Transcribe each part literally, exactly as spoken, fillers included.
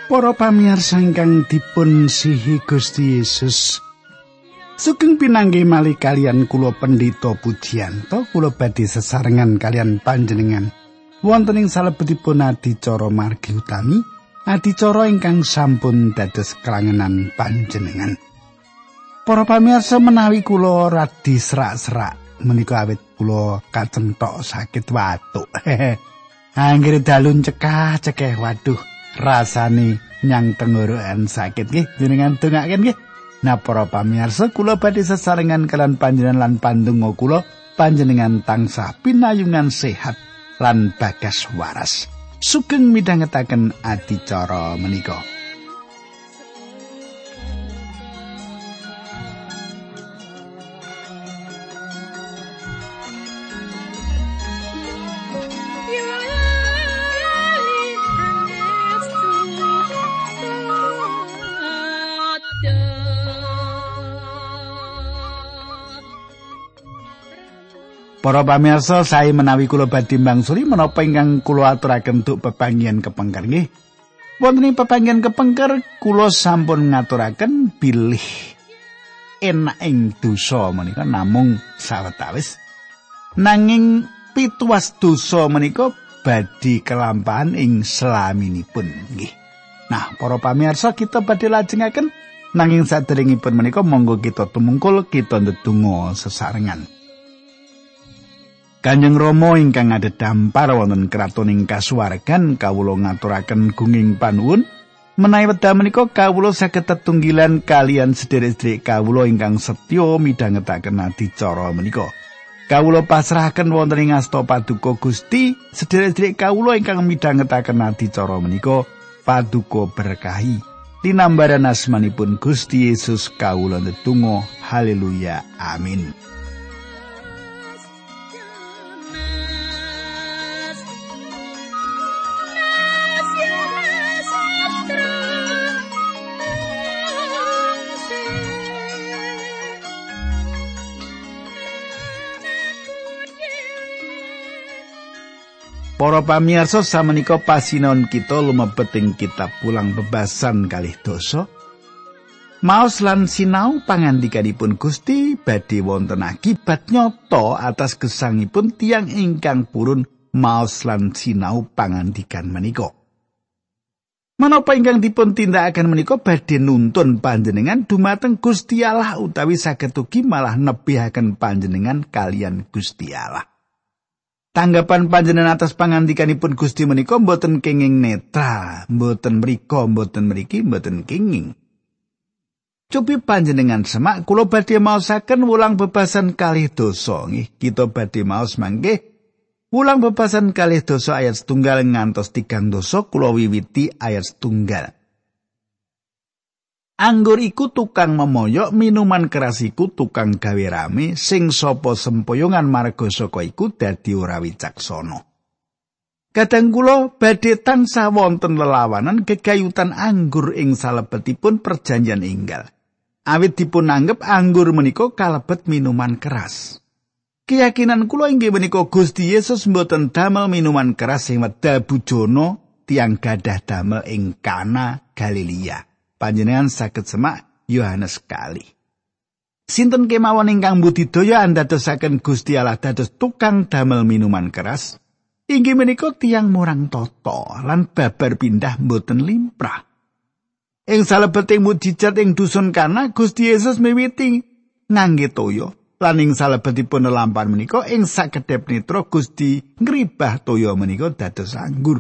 Para pamirsa ingkang dipun sihi Gusti Yesus, sugeng pinanggih malih kalian kula Pendeta Pujiyanto, kula badhe sesarengan kalian panjenengan wonten ing salebetipun adicara margi utami, adicara ingkang sampun dados kelangenan panjenengan. Para pamirsa, menawi kula radi serak-serak menika awit kula kacentok sakit watuk. Anggere dalu cekah-cekeh, waduh, rasane nyang tenggorokan sakit nggih, jenengan dongaken nggih. Nah, para pamirsa, kula badhe sesarengan kalian panjenengan lan pandonga kula panjenengan tansah pinayungan sehat lan bagas waras. Sugeng midhangetaken adicara menika. Para pamirsa, sae menawi kula badhe mangsuli menapa ingkang kula aturaken duk pepanggihan kepengker nggih. Wonten ing pepanggihan kepengker kula sampun ngaturaken bilih enak ing dosa menika namung sawetawis. Nanging pituas dosa menika badhe kelampahan ing slaminipun nggih. Nah, para pamirsa, kita badhe lajengaken nanging saderengipun menika monggo kita tumungkul kita ndedonga sesarengan. Kanjeng Rama ingkang adhedhampar wonten kraton ing kasuwargan, kawula ngaturaken gunging panuwun menawi wekdal menika kawula saged tetunggilan kalian sedherek-sedherek kawula ingkang setya midhangetaken adicara menika. Kawula pasrahaken wonten ing asta paduka Gusti sedherek-sedherek kawula ingkang midhangetaken adicara menika paduka berkahi. Tinambaran asmanipun Gusti Yesus kawula ndedonga. Haleluya. Amin. Para pamirsa, samenika pasinaon kita lumebet ing kitab Pulang Bebasan kalih dosa. Maos lan sinau pangandikanipun Gusti badhe wonten akibat nyata atas gesangipun tiyang ingkang purun maos lan sinau pangandikan menika. Menapa ingkang dipun tindakaken menika badhe nuntun panjenengan dumateng Gusti Allah utawi saged ugi malah nebihaken panjenengan kalian Gusti Allah. Tanggapan panjenengan atas pangandikanipun Gusti menika mboten kenging netral, mboten mriko, mboten mriki, mboten kenging. Cupi panjenengan semak kula badhe maosaken wulang bebasan kalih dosa nggih. Kita badhe maos mangke wulang bebasan kalih dosa ayat setunggal ngantos tigang dosa, kula wiwiti ayat setunggal. Anggur iku tukang memoyok, minuman keras iku tukang gawe rame, sing sapa sempoyongan marga saka iku dadi ora wicaksana. Kadang kula badhe tansah wonten lelawanan gegayutan anggur ing salebetipun perjanjian enggal. Awit dipun anggep anggur menika kalebet minuman keras. Keyakinan kula inggih menika Gusti Yesus mboten damel minuman keras sing wedal bujana tiyang gadah damel ing Kana Galilea. Panjenengan saged semak Yohanes kali. Sinten kemawon ingkang budidaya andadosaken Gusti Allah dados tukang damel minuman keras, inggih menika tiyang murang tata lan babar pindah mboten limprah. Ing salebeting mujijat ing dusun Kana, Gusti Yesus miwiti ngangge toya, lan ing salebetipun lelampahan menika ing sakedhep netra Gusti ngribah toya menika dados anggur.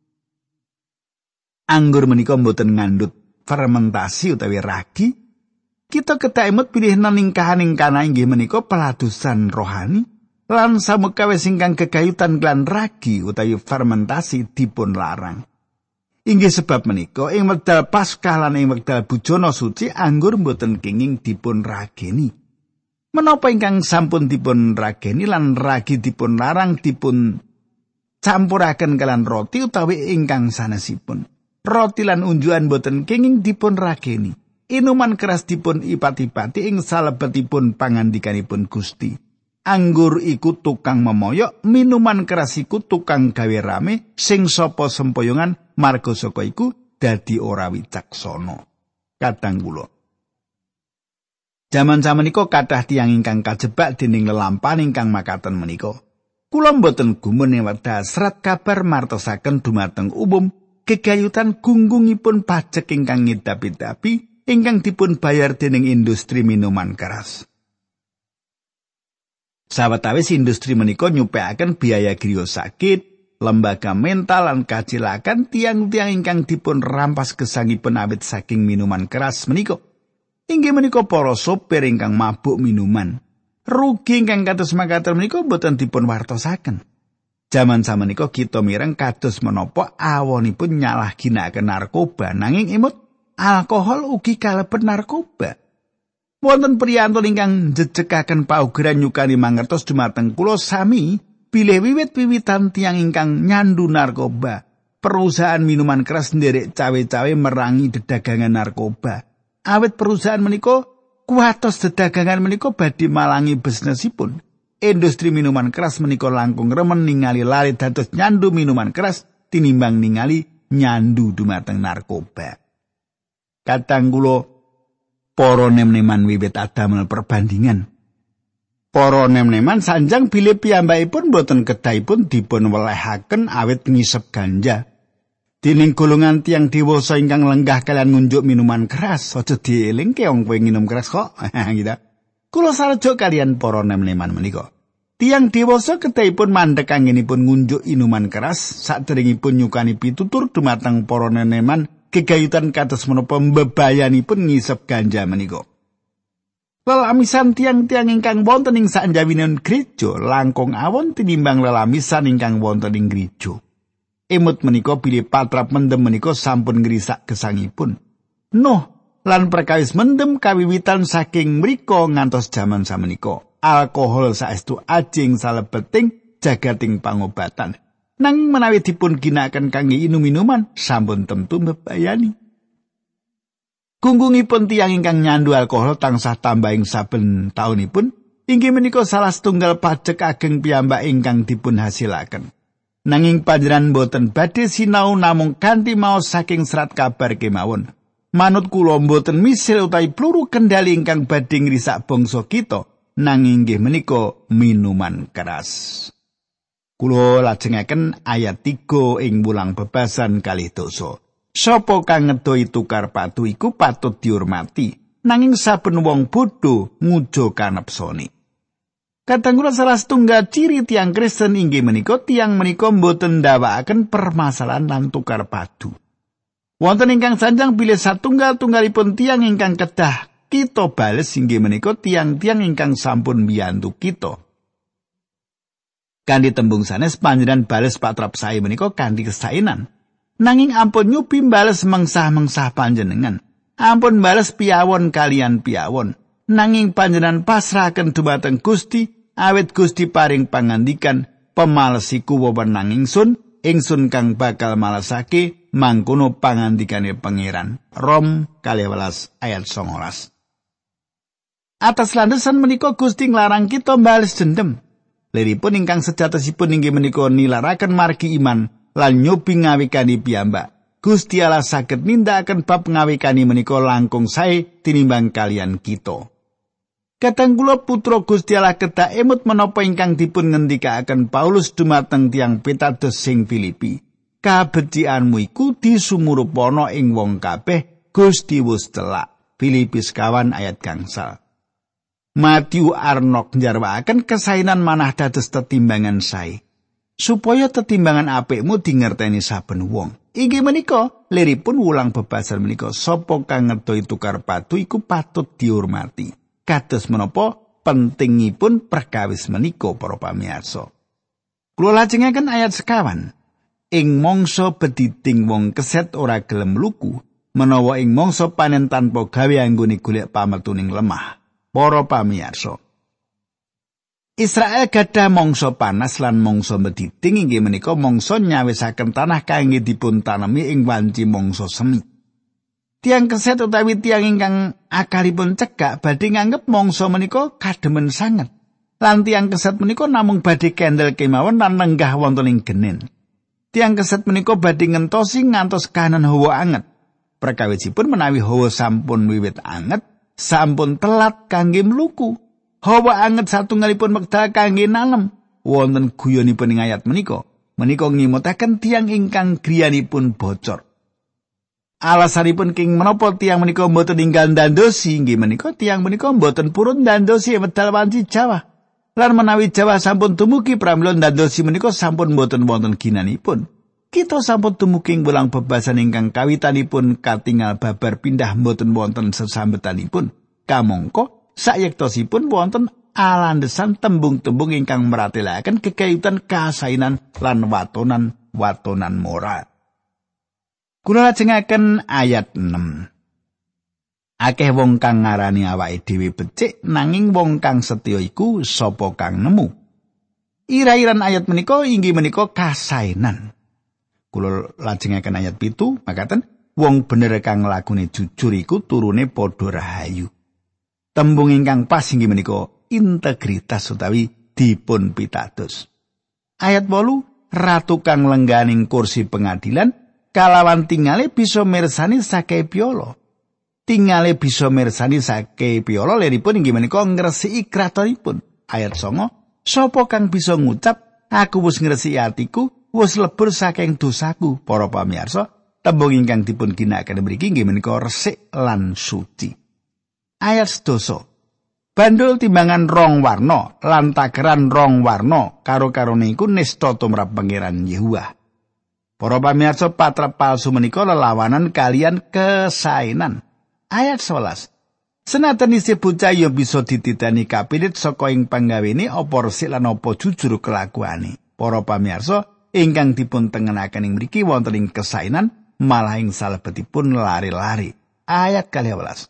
Anggur menika mboten ngandhut fermentasi utawi ragi. Kita kedah emut pilih ningkahaning Kana inggih menika peladusan rohani lan samukawis ingkang gegayutan lan ragi utawi fermentasi dipun larang. Inggih sebab menika ing wekdal Paskah lan ing wekdal bujana suci anggur mboten kenging dipun rageni. Menapa ingkang sampun dipun rageni lan ragi dipun larang dipun campuraken kalian roti utawi ingkang sanesipun. Roti lan unjuan boten kenging dipun rageni. Inuman keras dipun ipati-ipati ing salebetipun pangandikanipun Gusti. Anggur iku tukang memoyok, minuman keras iku tukang gawe rame, sing sapa sempoyongan marga saka iku dadi ora wicaksana. Kadang kula jaman samenika kathah tiyang ingkang kajebak dening lelampahan ingkang makaten menika. Kula mboten gumun ing wedha serat kabar martosaken dumateng umum gegayutan gunggungipun pajek ingkang ngidapi-dapi ingkang dipun bayar dening industri minuman keras. Sawetawis industri menika nyupekaken biaya griya sakit, lembaga mental lan kacilakan tiang-tiang ingkang dipun rampas gesangipun awit saking minuman keras menika. Inggih menika para sopir ingkang mabuk minuman. Rugi ingkang kados makaten menika boten dipun wartosaken. Jaman samenika kita mireng kados menapa awonipun nyalahginakaken narkoba nanging imut alkohol ugi kalebet narkoba. Wonten priyantun ingkang njejekaken paugeran nyukani mangertos dumateng kula sami bilih wiwit-wiwitan tiyang ingkang nyandu narkoba. Perusahaan minuman keras nderek cawe-cawe merangi dedagangan narkoba. Awit perusahaan menika kuatos dedagangan menika badhe malangi bisnisipun. Industri minuman keras menika langkung remen ningali lari dados nyandu minuman keras tinimbang ningali nyandu dumateng narkoba. Kadang kula para nem-neman wiwit adamel perbandingan. Para nem-neman sanjang bilih piyambakipun boten kedahipun dipun welehaken awit ngisep ganja. Dening golongan tiang dewasa ingkang lenggah kalian ngunjuk minuman keras, aja dielingke wong kowe nginum keras kok. Gitu. Kula sarejo kalian para nem-neman menika. Tiang dewasa kedahipun mandheg anggenipun ngunjuk minuman keras, saderengipun nyukani pitutur dumateng para neneman gegayutan kados menapa mbebayanipun ngisep ganja menika. Lelamisan tiang-tiang ingkang wonten ing sanjawinipun gereja langkung awon tinimbang lelamisan ingkang wonten ing gereja. Emut menika bilih patrap mendem menika sampun ngrisak gesangipun. Nuh lan perkawis mendem kawiwitan saking mrika ngantos jaman samenika. Alkohol saestu ajeng salebeting jagating pangobatan. Nanging menawi dipun ginakaken kangge inum-inuman sampun temtu mbebayani. Gunggungipun tiyang ingkang nyandu alkohol tansah tambahing saben taunipun inggih menika salah setunggal pajek ageng piyambak ingkang dipun hasilaken. Nanging panjenengan boten badhe sinau namung kanthi maos saking serat kabar kemawon. Manut kula boten misil utawi pluru kendali ingkang badhe ngrisak bangsa kita, nanging inggih menika minuman keras. Kula lajengaken ayat tiga ing wulang bebasan kalih dosa. Sapa kang ngedoi tukar patu iku patut dihormati, nanging saben wong bodho nguja kanepsone. Kadang kula salah setunggal ciri tiang Kristen inggih menika tiang menika mboten ndawakaken permasalahan lan tukar padu. Wonten ingkang sanjang bilih satunggal-tunggalipun tiang ingkang kedah kita bales inggih menika tiang-tiang ingkang sampun mbiyantu kita. Kanthi tembung sanes panjenengan bales patrap sae menika kanthi kesaenan. Nanging ampun nyupi bales mengsah-mengsah panjenengan. Ampun bales piyawon kalian piyawon. Nanging panjenengan pasrahaken dumateng Gusti, awit Gusti paring pangandikan, pemalesiku wewenang ingsun, ingsun kang bakal malesake, mangkono pangandikane pangeran. Rom kalih welas ayat songolas. Atas landasan menika Gusti nglarang kita bales dendem. Liripun ingkang sejatosipun inggih menika nilaraken margi iman lan nyobi ngawikani piyambak. Gusti Allah saged nindakaken bab ngawikani menika langkung sae tinimbang kalian kita. Kadang kula putra Gusti Allah kedah emut menapa ingkang dipun ngendikaaken Paulus dumateng tiyang pitados sing Filipi. Kabecikanmu iku disumurupana ing wong kabeh, Gusti wis celak. Filipi sekawan ayat gangsal. Matthew Arnold njarwakaken kesainan manah dados tetimbangan sae, supaya tetimbangan apikmu dingerteni saben wong. Inggih menika liripun wulang bebasan menika sapa kang ngedoi tukar patu iku patut dihormati. Kados menapa pentingipun perkawis menika para pamirsa. Kula lajengaken ayat sekawan. Ing mangsa bediding wong keset ora gelem luku, menawa ing mangsa panen tanpa gawe anggone golek pametuning lemah. Para pamirsa. Israel gadah mangsa panas lan mangsa bediding inggih menika mangsa nyawisaken tanah kangge dipun tanemi ing wanci mangsa semi. Tiang keset utawi tiang ingkang akalipun cekak badhe nganggep mangsa menika kademen sanget. Lan tiang keset menika namung badhe kendel kemawon lan lenggah wonten ing genen. Tiang keset menika badhe ngentosi ngantos kahanan hawa anget. Perkawisipun menawi hawa sampun wiwit anget, sampun telat kangge mluku. Hawa anget satunggalipun wekdal kangge nalem. Wonten guyonipun ing ayat menika. Menika ngimutaken tiyang ingkang griyanipun bocor. Alasanipun king menapa tiyang menika mboten inggal ndandosi inggih menika tiyang menika mboten purun ndandosi wedal wanci Jawa. Lan menawi Jawa sampun dumugi pramila ndandosi menika sampun mboten wonten ginanipun. Kita sampun dumugi ing wulang bebasan ingkang kawitanipun katingal babar pindah mboten wonten sesambetanipun. Kamangka sayektosipun wonten alandesan tembung-tembung ingkang meratelaken kekayutan kasainan lan watonan-watonan moral. Kula lajengaken ayat enam. Akeh wong kang ngarani awake dhewe becik nanging wong kang setya iku sapa kang nemu. Ira-iran ayat menika inggih menika kasainan. Kula lajengaken ayat pitu makaten wong bener kang lakune jujur iku turune padha rahayu. Tembung ingkang pas inggih menika integritas utawi dipun pitados. Ayat wolu ratu kang lengganing kursi pengadilan kalawan tingale bisa mirsani sakehe piala. Tingale bisa mirsani sakehe piala leripun inggih menika ngresiki kratonipun. Ayat songo sapa kang bisa ngucap aku wis ngresiki atiku wis lebur saking dosaku. Para pamirsa, tembung ingkang dipun ginakaken mriki inggih menika resik lan suci. Ayat sedasa. Bandul timbangan rong warna lan takeran rong warna karo-karone iku nista tumrap Pangeran Yehuwa. Para pamirsa, patrap palsu menika lelawanan kalian kesainan. Ayat sewelas. Senajan isih bocah ya bisa dititeni kapilit saka ing panggawene apa resik lan apa jujur kelakuane. Para pamirsa, ingkang dipun tengenaken ing mriki wonten ing kesainan malah ing salebetipun lari-lari. Ayat kalih welas.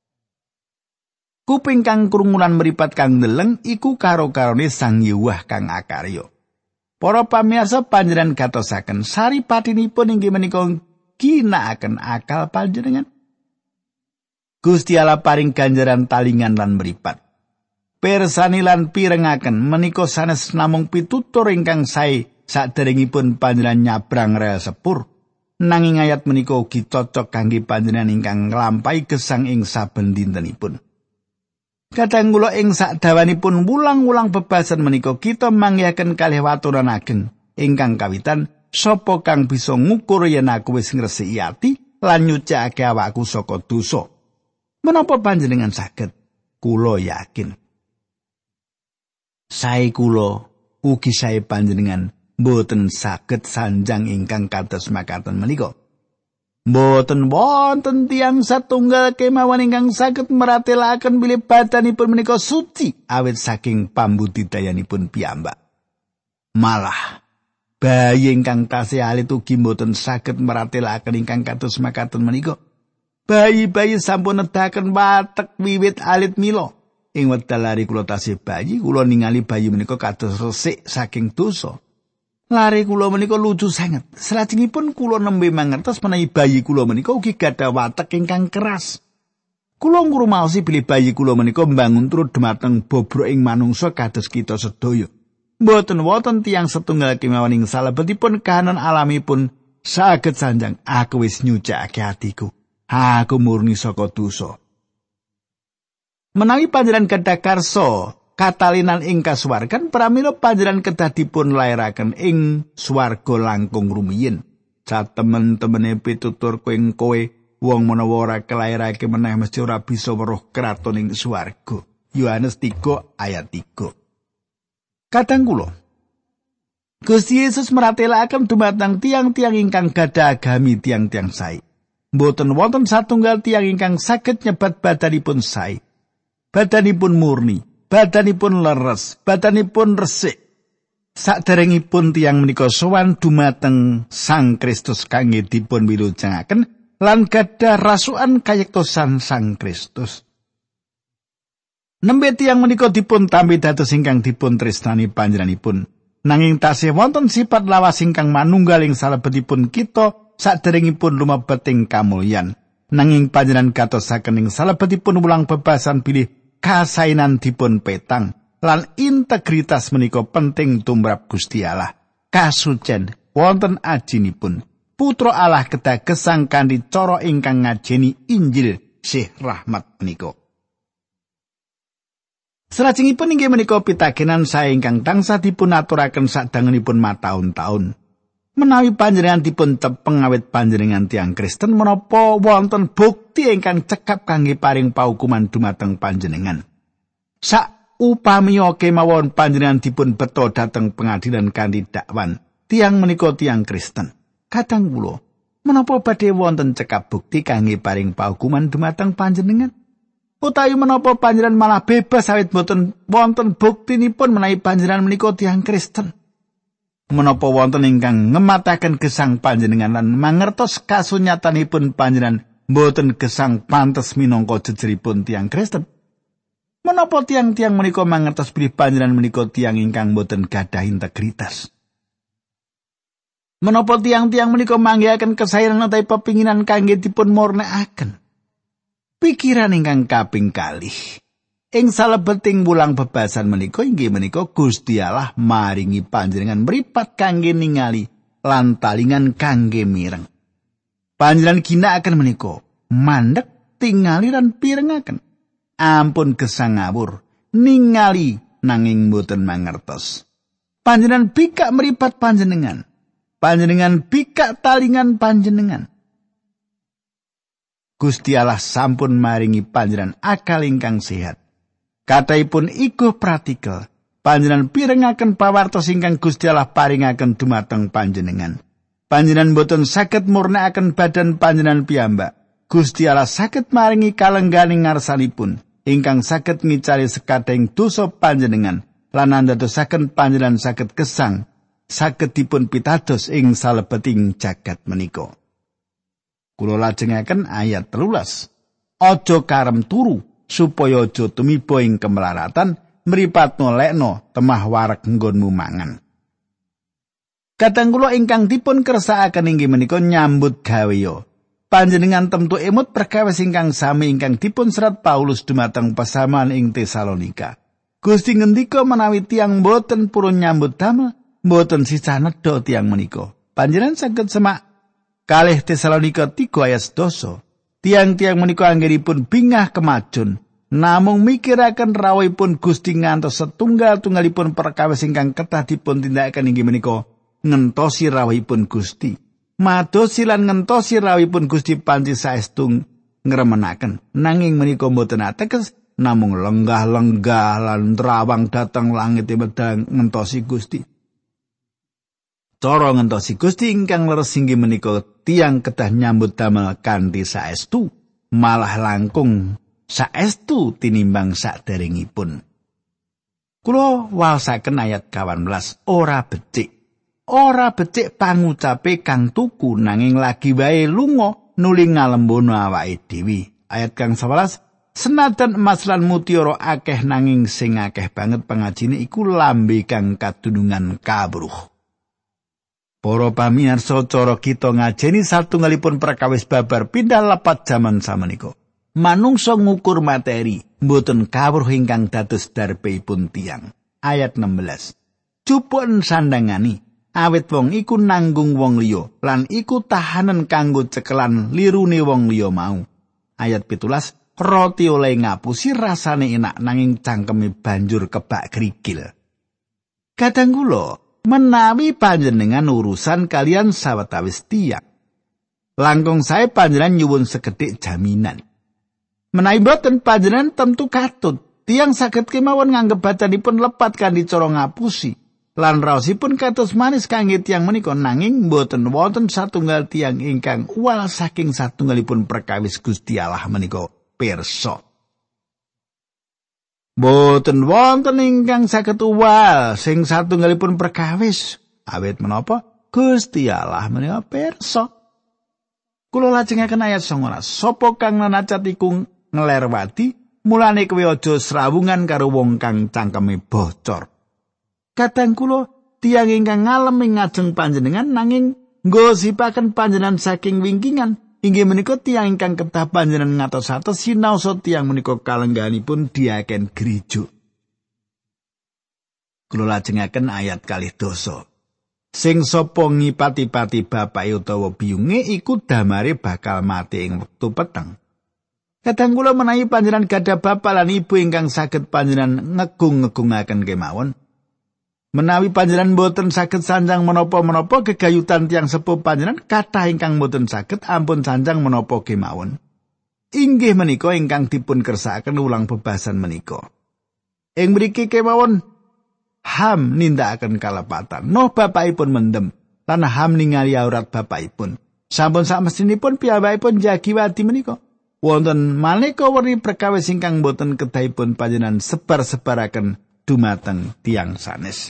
Kuping kang krungulan mripat kang ndeleng iku karo-karone Sang Yehuwa kang akarya. Para pamirsa, panjenengan gatosaken saripatinipun inggih menika ginakaken akal panjenengan. Gusti Allah paring ganjaran talingan lan mripat. Pirsani lan pirengaken menika sanes namung pitutur ingkang sae saderengipun panjenengan nyabrang rel sepur. Nanging ayat menika ugi cocok kangge panjenengan ingkang nglampahi gesang ing saben dintenipun. Kadang kula ing sakdawanipun wulang-wulang bebasan menika kita manggihaken kalih waturan ageng ingkang kawitan sapa kang bisa ngukur yen aku wis ngresiki ati lan nyucikake awakku saka dosa. Menapa panjenengan saged? Kula yakin sae kula ugi sae panjenengan mboten saged sanjang ingkang kados makaten menika. Mboten wonten tiyang satunggal kemawon ingkang saged meratelaken bilih badanipun menika suci awit saking pambudidayanipun piyambak. Malah bayi ingkang tasih alit ugi mboten saged meratelaken ingkang kados makaten menika. Bayi-bayi sampun nedahaken watek wiwit alit mila. Ing wekdal lari kula tasih bayi, kula ningali bayi menika kados resik saking dosa. Lare kula menika lucu sanget. Salajengipun kula nembe mangertos menawi bayi kula menika ugi gadhah watek ingkang keras. Kula ngrumaosi bilih bayi kula menika mbangun turut dhumateng bobrok ing manungsa kados kita sedaya. Mboten wonten tiyang setunggal kemawon ing salebetipun kahanan alamipun saged sanjang aku wis nyucikake atiku. Aku murni saka dosa. Menawi panjenengan gadhah karsa katalinan ing kasuwargan pramila panjenengan kedah dipun lairaken ing swarga langkung rumiyin. Satemen-temene pitutur ing kowe wong menawa ora kelairake meneh mesti ora bisa weruh kraton ing swarga. Yohanes tiga ayat tiga. Kadang kula Gusti Yesus meratelaken dumateng tiang-tiang ingkang gadhah agami tiang-tiang sae. Mboten wonten satunggal tiang ingkang saged nyebat badanipun sae. Badanipun murni, badanipun leres, badanipun resik. Saderengipun tiang menika sowan dumateng Sang Kristus kangge dipun wilujengaken lan gadhah rasukan kayektosan Sang Kristus. Nembe tiang menika dipun tampi dados ingkang dipun tresnani panjenenganipun. Nanging tasih wonten sifat lawas ingkang manunggal ing salebetipun kita saderengipun lumebet ing kamulyan. Nanging panjenengan gatosaken ing salebetipun wulang bebasan bilih kasainan dipun petang lan integritas menika penting tumrap Gusti Allah. Kasucen wonten ajinipun. Putra Allah kedah gesang kanthi cara ingkang ngajeni Injil sih rahmat menika. Salajengipun inggih menika pitakenan sae ingkang tansah dipun aturaken sadangunipun mataun-taun. Menawi panjenengan dipun tepeng awit panjenengan tiyang Kristen menapa wonten bukti ingkang cekap kangge paring paukuman dumateng panjenengan. Sak upamiya kemawon panjenengan dipun beto dhateng pengadilan kanthi dakwan tiyang menika tiyang Kristen. Kadang kula menapa badhe wonten cekap bukti kangge paring paukuman dumateng panjenengan? Utawi menapa panjenengan malah bebas awit boten wonten buktinipun menawi panjenengan menika tiyang Kristen? Menapa wonten ingkang ngemataken gesang panjenengan lan mangertos kasunyatanipun panjenengan boten gesang pantes minangka jejeripun tiyang Kristen? Menapa tiang-tiang menika mangertos bilih panjenengan menika tiyang ingkang boten gadah integritas? Menapa tiang-tiang menika manggihaken kesaenan utawi pepinginan kangge dipun murnekaken? Pikiran ingkang kaping kalih. Ing salebeting wulang bebasan menika inggih menika Gusti Allah maringi panjenengan mripat kangge ningali lan talingan kangge mireng. Panjenengan ginakaken menika mandheg tingali lan pirengaken. Ampun gesang ngawur ningali nanging boten mangertos. Panjenengan bikak mripat panjenengan. Panjenengan bikak talingan panjenengan. Gusti Allah sampun maringi panjenengan akal ingkang sehat. Kathahipun iguh pratikel, panjenengan pirengaken pawartos ingkang Gusti Allah paringaken dumateng panjenengan. Panjenengan boten saged murnekaken badan panjenengan piyambak. Gusti Allah saged maringi kalengganing ngarsanipun, ingkang saged ngicari sekadeng dosa panjenengan, lan andadosaken panjenengan saged gesang, saged dipun pitados ing salebeting jagat menika. Kula lajengaken ayat telulas. Aja karem turu supaya aja tumiba ing kemelaratan mripat nolekno temah wareg nggonmu mangan. Kadang kula ingkang dipun kersakaken inggih menika nyambut gawe. Panjenengan temtu emut perkawis ingkang sami ingkang dipun serat Paulus dumateng pesaman ing Tesalonika. Gusti ngendika menawi tiyang boten purun nyambut damel, boten sisa nedha tiyang menika. Panjenengan saged semak kalih Tesalonika tiga ayat sedasa. Tiang-tiang menika anggenipun bingah kemajun, namung mikiraken rawuhipun Gusti ngantos setunggal-tunggalipun perkawis ingkang kedah dipun tindakaken inggih menika ngentosi rawuhipun Gusti. Madosi lan ngentosi rawuhipun Gusti panci saestu ngremenaken. Nanging menika mboten ateges namung lenggah-lenggah lan trawang dhateng langit medal ngentosi Gusti. Cara ngentosi Gusti ingkang leres inggih menika tiyang kedah nyambut damel kanthi saestu, malah langkung saestu tinimbang saderengipun. Kula waosaken ayat kawan belas, ora becik. Ora becik pangucape kang tuku nanging lagi wae lunga nuli ngalembono awake dhewe. Ayat kang sewelas, senajan emas lan mutiara akeh nanging sing akeh banget pangajine iku lambe kang kadunungan kabruh. Para pamirsa, cara kita ngajeni satunggalipun perkawis babar pindah lepat jaman samenika. Manungsa ngukur materi, mboten kawruh ingkang dados darbeipun tiyang. Ayat enam belas. Cupun sandangani, awit wong iku nanggung wong liya, lan iku tahanan kanggo cekelan lirune wong liya mau. Ayat pitulas. Roti oleh ngapusi rasane enak nanging cangkeme banjur kebak krikil. Kadang kula menawi panjenengan urusan kalian sawetawis tiyang, langkung sae panjenengan nyuwun sekedhik jaminan. Menawi boten panjenengan tentu katut tiyang saged kemawon nganggep bacanipun lepat kanthi cara ngapusi lan raosipun kados manis kangge tiyang menika, nanging boten wonten satunggal tiyang ingkang uwal saking satunggalipun perkawis Gusti Allah menika pirsa. Boten wonten ingkang saged uwal sing satunggalipun perkawis. Awit menapa? Gusti Allah menika pirsa. Kula lajengaken ayat songolas. Sapa kang nanacat iku nglerwati, mulane kowe aja srawungan karo wong kang cangkeme bocor. Kadang kula tiyang ingkang ngalami ngajeng panjenengan nanging nggosipaken panjenengan saking wingkingan. Inggih menika tiyang ingkang kedah panjenengan ngatos-atos sinaosa tiyang menika kalengganipun diaken gereja. Kula lajengaken ayat kalih dosa. Sing sapa ngipati-pati bapake utawa biyunge iku damare bakal mati ing wektu peteng. Kadang kula menawi panjenengan gadah bapak lan ibu ingkang saged panjenengan ngegung-ngegungaken kemawon. Menawi panjenengan boten saged sanjang menapa-menapa gegayutan tiyang sepuh panjenengan kathah ingkang boten saged ampun sanjang menapa kemawon. Inggih menika ingkang dipun kersakaken ulang bebasan menika. Ing mriki kemawon Ham nindakaken kalepatan. Noh bapakipun mendem lan Ham ningali aurat bapakipun. Sampun samestinipun piyambakipun njagi wadi menika. Wonten maneka werni perkawis ingkang boten kedahipun panjenengan sebar-sebaraken dumateng tiyang sanes.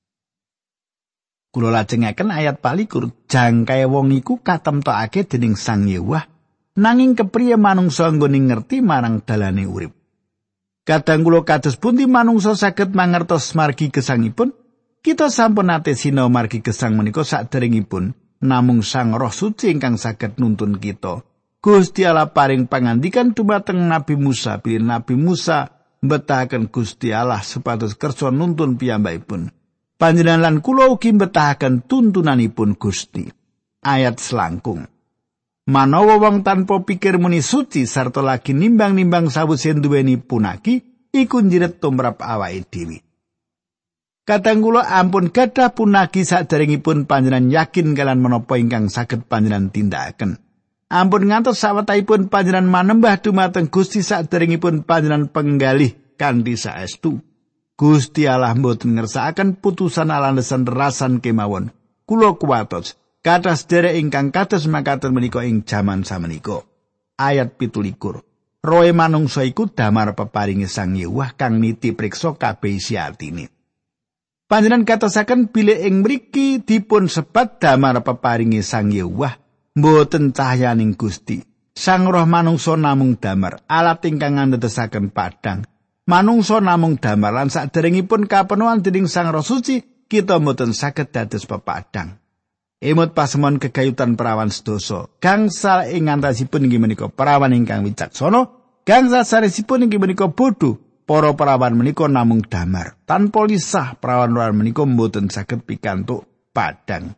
Kula lajengaken ayat palikur, jangkae wong iku katemtokake dening Sang Yewah, nanging kepriye manungsa nggone ngerti marang dalane urip. Kadang kula kados pundi manungsa saged mangertos margi gesangipun, kita sampun nate sinau margi gesang menika saderengipun, namung Sang Roh Suci ingkang saged nuntun kita. Gusti Allah paring pangandikan dumateng Nabi Musa, bilih Nabi Musa mbetahaken Gusti Allah supados kersa nuntun piyambakipun. Panjenengan lan kula ugi mbetahaken tuntunanipun Gusti. Ayat selangkung. Manawa wong tanpa pikir muni suci sarta lagi nimbang-nimbang sawise duweni punaki iku njiret tumrap awake dhewe. Kadang kula ampun gadah punaki saderengipun panjenengan yakin kalian menapa ingkang saged panjenengan tindakaken. Ampun ngantos sawetahipun panjenengan manembah dumateng Gusti saderengipun panjenengan penggalih kanthi saestu. Gusti Allah mboten ngersakaken putusan alandesan rasan kemawon. Kula kuwatos kathah sedherek ingkang kados makaten menika ing jaman samenika. Ayat pitulikur. Roe manungsa iku damar peparinge Sang Yewah kang niti priksa kabeh isi atine. Panjenengan katosaken bilih ing mriki dipun sebat damar peparinge Sang Yewah mboten cahyaning Gusti. Sang Roh manungsa namung damar, alat ingkang ngandesaken padhang. Manungsa namung damar lan saderengipun kapenuhan dening Sang Roh Suci, kita mboten saged dados pepadhang. Emut pasemon kegayutan perawan sedasa. Gangsal ing antasipun inggih menika perawan ingkang wicaksana, gangsal sanesipun inggih menika bodho. Para perawan menika namung damar. Tanpa lisah perawan-perawan menika mboten saged pikantuk padhang.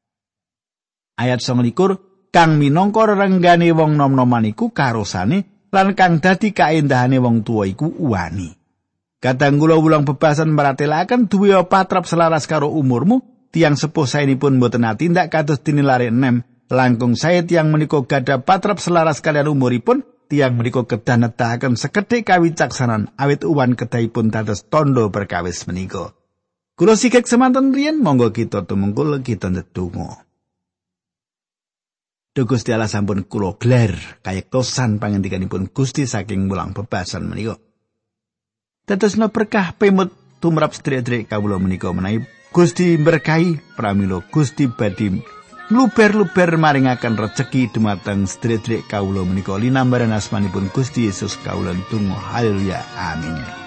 Ayat songolikur, kang minangka rerenggane wong nom-noman iku karosane lan kang dadi kaendahane wong tuwa iku uwani. Kadang kula wulang bebasan maratelaken duwe patrap selaras karo umurmu, tiyang sepuh saenipun mboten atindak kados dinilare enem. Langkung sae tiyang menika gadah patrap selaras kalian umuripun, tiyang menika kedah nedahaken sekedhik kawicaksanan awit uwan kedahipun dados tondo perkawis menika. Kula sikek semanten riyen monggo kita tumungkul kita ndedonga. Duh Gusti Allah sampun kula gler kayektosan pangandikanipun Gusti saking mulang bebasan menika. Dadosna berkah pemut tumrap sedherek kawula menika menawi Gusti berkahi pramila Gusti badhe luber-luber maringaken rejeki dumateng sedherek kawula menika linambaran asmanipun Gusti Yesus kawula tunggu haleluya amin.